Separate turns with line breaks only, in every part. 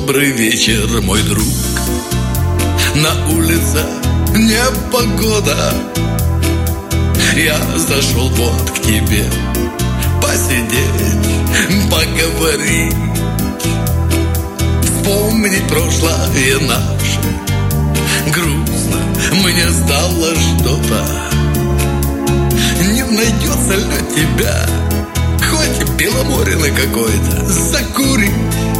Добрый вечер, мой друг. На улице непогода. Я зашел вот к тебе посидеть, поговорить, вспомнить прошлое наше. Грустно мне стало что-то. Не найдется ли тебя хоть беломоренный какой-то закурить?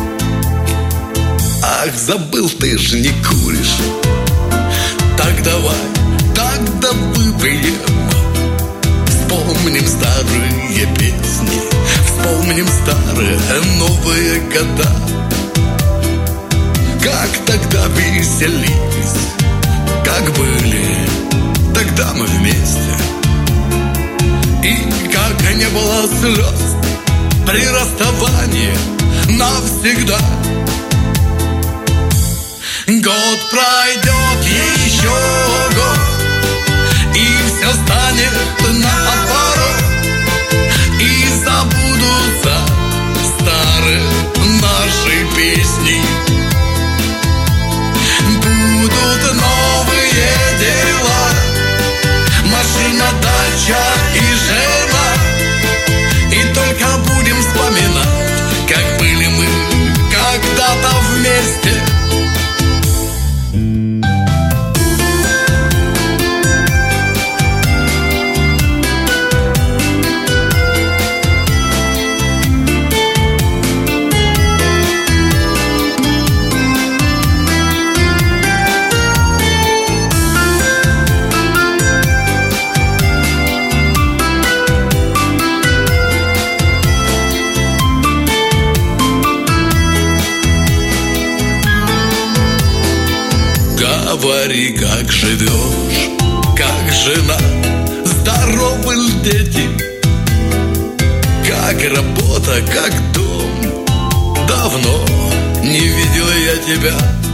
Ах, забыл, ты ж не куришь. Так давай, тогда выпьем. Вспомним старые песни, вспомним старые новые года. Как тогда веселились, как были тогда мы вместе. И как не было слез при расставании навсегда. Год пройдет, еще год, и все станет наоборот. И забудутся старые наши песни. Будут новые дела, машина, дача и жена. И только будем вспоминать, как были мы когда-то вместе. Говори, как живешь, как жена, здоровы ли дети, как работа, как дом. Давно не видел я тебя,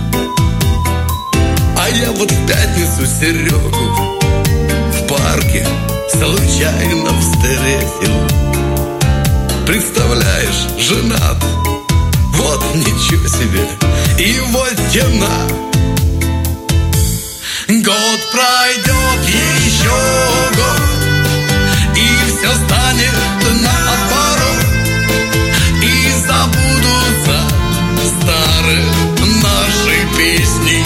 а я вот в пятницу Серегу в парке случайно встретил. Представляешь, женат, вот ничего себе, и вот жена. Год пройдет, еще год, и все станет наоборот. И забудутся старые наши песни.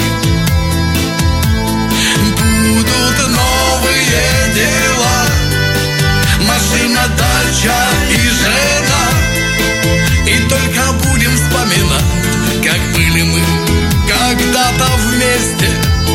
Будут новые дела, машина, дача и жена. И только будем вспоминать, как были мы когда-то вместе.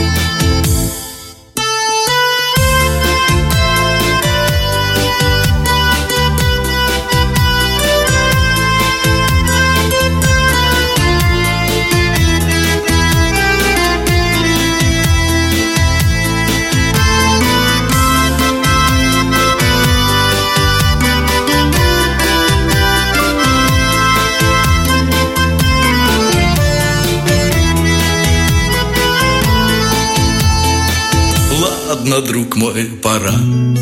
Ладно, друг мой, пора.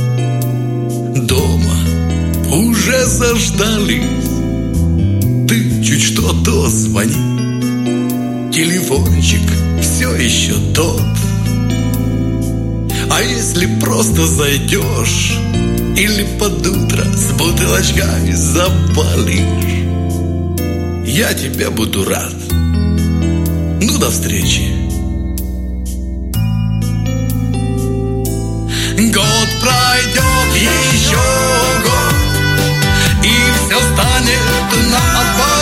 Дома уже заждались. Ты чуть что-то звони. Телефончик все еще тот. А если просто зайдешь или под утро с бутылочкой запалишь, я тебе буду рад. Ну, до встречи. Год пройдет, еще год, и все станет наоборот.